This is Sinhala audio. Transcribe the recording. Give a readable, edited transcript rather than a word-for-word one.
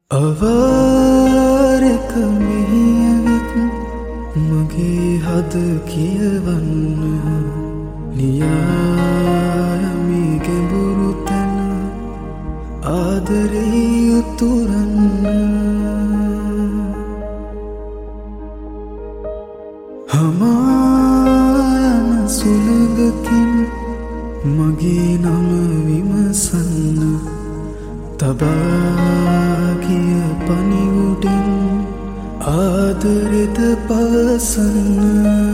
අවාරක මිහියවිත් මගේ හද කියවන්න ලියායමි ගැඹුරු තැන ආදරේ උතුරන්න හමායන සුළඟකින් මගේ නම විමසන්න තබාගිය පනිවුඩින් ආදරෙද පවසන්න